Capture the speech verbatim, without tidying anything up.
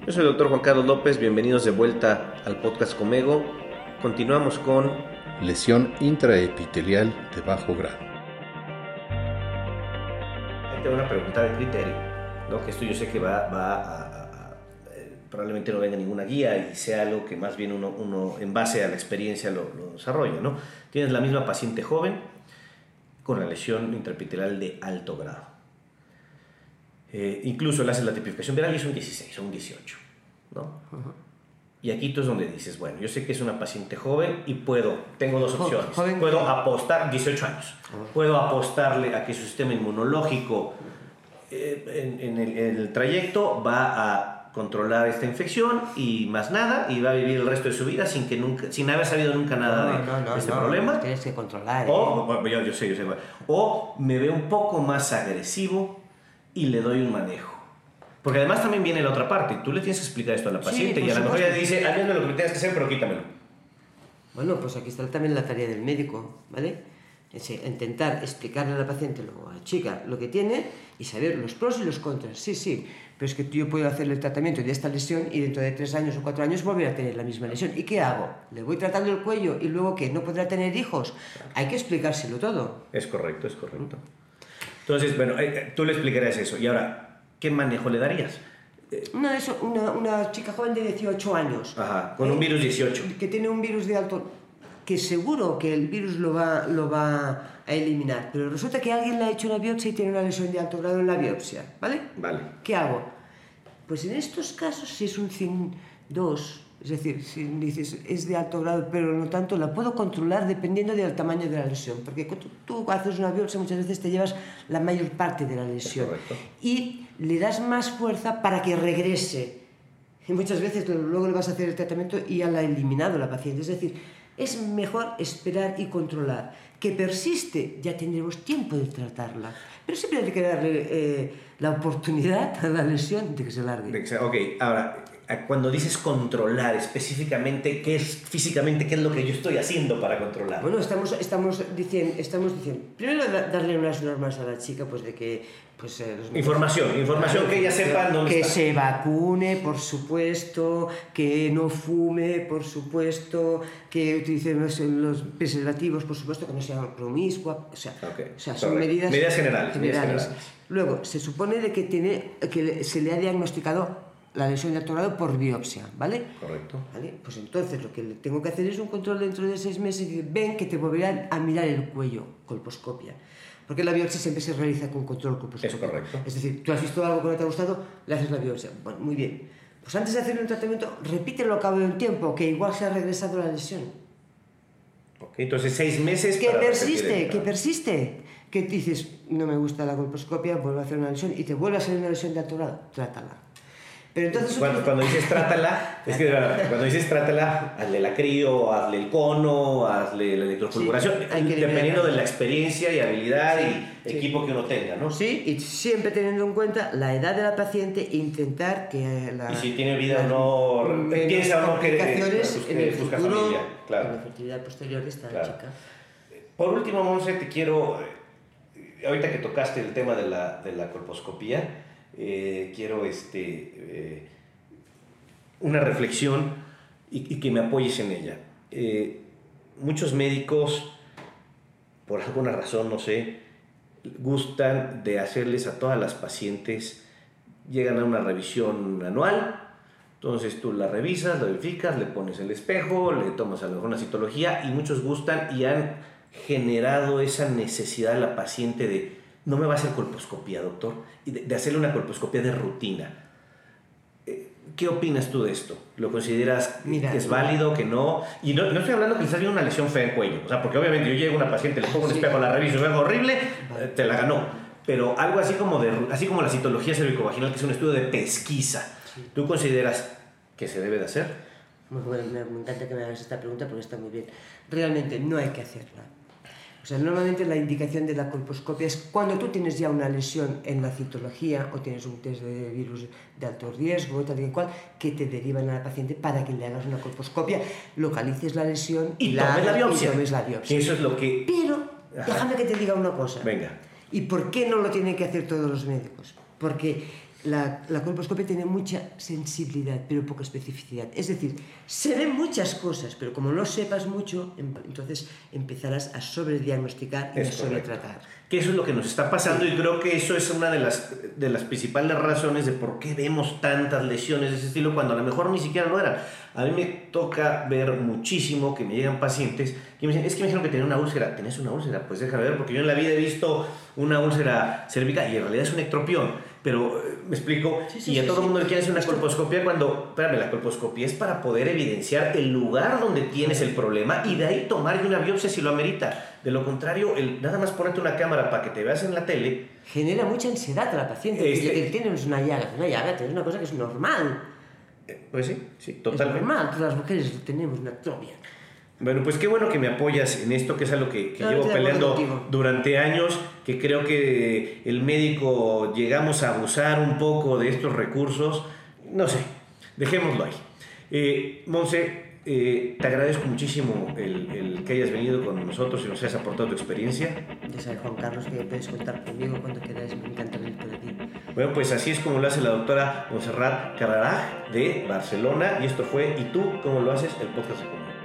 Yo soy el doctor Juan Carlos López, bienvenidos de vuelta al podcast Comego. Continuamos con lesión intraepitelial de bajo grado. Ahí tengo una pregunta de criterio, ¿no? Que esto yo sé que va, va a, a, a eh, probablemente no venga ninguna guía y sea algo que más bien uno, uno en base a la experiencia lo, lo desarrolla, ¿no? Tienes la misma paciente joven con la lesión intraepitelial de alto grado. Eh, incluso le haces la tipificación viral y es un dieciséis o un dieciocho, ¿no? Uh-huh. Y aquí tú es donde dices, bueno, yo sé que es una paciente joven y puedo, tengo dos opciones. Joven. Puedo apostar, dieciocho años, uh-huh. puedo apostarle a que su sistema inmunológico eh, en, en, el, en el trayecto va a controlar esta infección y más nada, y va a vivir el resto de su vida sin que nunca, sin haber sabido nunca nada no, de, no, no, de este no, problema. No, tienes que controlar. O, ¿eh? yo, yo sé, yo sé. O me veo un poco más agresivo y le doy un manejo. Porque además también viene la otra parte. Tú le tienes que explicar esto a la paciente sí, y a lo mejor ella dice, hazme lo que me tengas que hacer, pero quítamelo. Bueno, pues aquí está también la tarea del médico, ¿vale? Es intentar explicarle a la paciente o a la chica lo que tiene y saber los pros y los contras. Sí, sí, pero es que yo puedo hacerle el tratamiento de esta lesión y dentro de tres años o cuatro años volver a tener la misma lesión. ¿Y qué hago? ¿Le voy tratando el cuello y luego qué? ¿No podrá tener hijos? Claro. Hay que explicárselo todo. Es correcto, es correcto. Entonces, bueno, tú le explicarías eso. Y ahora, ¿qué manejo le darías? Una, eso, una, una chica joven de dieciocho años. Ajá, con eh, un virus dieciocho. Que tiene un virus de alto... que seguro que el virus lo va, lo va a eliminar. Pero resulta que alguien le ha hecho una biopsia y tiene una lesión de alto grado en la biopsia. ¿Vale? Vale. ¿Qué hago? Pues en estos casos, si es un C I N dos... Es decir, si dices es de alto grado, pero no tanto, la puedo controlar dependiendo del tamaño de la lesión. Porque cuando tú haces una biopsia muchas veces te llevas la mayor parte de la lesión. Y le das más fuerza para que regrese. Y muchas veces luego le vas a hacer el tratamiento y ya la ha eliminado la paciente. Es decir, es mejor esperar y controlar. Que persiste, ya tendremos tiempo de tratarla. Pero siempre hay que darle eh, la oportunidad a la lesión de que se largue. Ok, ahora... Cuando dices controlar específicamente, ¿qué es físicamente, qué es lo que yo estoy haciendo para controlar? Bueno, estamos, estamos, diciendo, estamos diciendo, primero darle unas normas a la chica, pues de que... Pues, eh, los información, médicos, información claro, que ella sepa dónde que está. se vacune, por supuesto, que no fume, por supuesto, que utilice los, los preservativos, por supuesto, que no sea promiscua, o sea, okay. o sea son medidas, medidas, generales, generales. medidas generales. Luego, se supone de que, tiene, que se le ha diagnosticado la lesión de alto grado por biopsia, ¿vale? Correcto. ¿Vale? Pues entonces lo que tengo que hacer es un control dentro de seis meses y ven que te volverán a mirar el cuello, colposcopia. Porque la biopsia siempre se realiza con control colposcópico. Es correcto. Es decir, tú has visto algo que no te ha gustado, le haces la biopsia. Bueno, muy bien. Pues antes de hacer un tratamiento, repítelo a cabo de un tiempo, que igual se ha regresado la lesión. Ok, entonces seis meses que para persiste, que persiste. Que dices, no me gusta la colposcopia, vuelvo a hacer una lesión y te vuelve a salir una lesión de alto grado, trátala. Pero entonces, cuando, cuando dices trátala, es que cuando dices trátala, hazle la crío, hazle el cono, hazle la electrofulguración, sí, dependiendo de la experiencia y habilidad sí, y sí. equipo que uno tenga, ¿no? Sí, y siempre teniendo en cuenta la edad de la paciente e intentar que la... Y si tiene vida o no, piensa o no que en el busca futuro, familia, claro. En la fertilidad posterior de esta claro. chica. Por último, Monse, te quiero, ahorita que tocaste el tema de la, de la colposcopía, Eh, quiero este, eh, una reflexión y, y que me apoyes en ella. Eh, muchos médicos, por alguna razón, no sé, gustan de hacerles a todas las pacientes, llegan a una revisión anual, entonces tú la revisas, la verificas, le pones el espejo, le tomas a lo mejor una citología y muchos gustan y han generado esa necesidad de la paciente de no me va a hacer colposcopía, doctor, y de, de hacerle una colposcopía de rutina. ¿Qué opinas tú de esto? ¿Lo consideras Mira, que es válido, que no? Y no, no estoy hablando que quizás viene una lesión fea en cuello, o sea, porque obviamente yo llego a una paciente, le pongo un sí. espejo, la reviso, es algo horrible, vale. te la ganó. Pero algo así como, de, así como la citología cervicovaginal, que es un estudio de pesquisa, sí. ¿tú consideras que se debe de hacer? Muy bueno, me encanta que me hagas esta pregunta porque está muy bien. Realmente no hay que hacerla. O sea, normalmente la indicación de la colposcopia es cuando tú tienes ya una lesión en la citología o tienes un test de virus de alto riesgo, tal y cual, que te derivan a la paciente para que le hagas una colposcopia, localices la lesión y, y tomes la biopsia. Y tomes la biopsia. Eso es lo que... Pero, Ajá. déjame que te diga una cosa. Venga. ¿Y por qué no lo tienen que hacer todos los médicos? Porque la, la colposcopia tiene mucha sensibilidad, pero poca especificidad. Es decir, se ven muchas cosas, pero como no sepas mucho, entonces empezarás a sobrediagnosticar y Es a sobretratar. Que eso es lo que nos está pasando, y creo que eso es una de las, de las principales razones de por qué vemos tantas lesiones de ese estilo cuando a lo mejor ni siquiera lo eran. A mí me toca ver muchísimo que me llegan pacientes que me dicen, es que me dijeron que tenía una úlcera. ¿Tenés una úlcera? Pues déjame ver, porque yo en la vida he visto una úlcera cervical y en realidad es un ectropión. Pero, me explico, Sí, sí, y a sí, todo el sí. mundo le quiere hacer una Esto- colposcopia cuando, espérame, la colposcopia es para poder evidenciar el lugar donde tienes el problema y de ahí tomar una biopsia si lo amerita. De lo contrario, el, nada más ponerte una cámara para que te veas en la tele. Genera mucha ansiedad a la paciente. Este- Que tienes una llaga, una llaga, tienes una cosa que es normal. eh, Pues sí, sí, Es totalmente. normal, todas las mujeres tenemos una atrofia. Bueno, pues qué bueno que me apoyas en esto, que es algo que, que Claro, llevo estoy de acuerdo peleando contigo. durante años, que creo que el médico llegamos a abusar un poco de estos recursos. No sé, dejémoslo ahí. Eh, Monse, eh, te agradezco muchísimo el, el que hayas venido con nosotros y nos hayas aportado tu experiencia. Ya sabes, Juan Carlos, que puedes contar conmigo cuando quieras. Me encanta venir por aquí. Bueno, pues así es como lo hace la doctora Montserrat Carraraj de Barcelona, y esto fue ¿Y tú cómo lo haces? El podcast de Comunidad.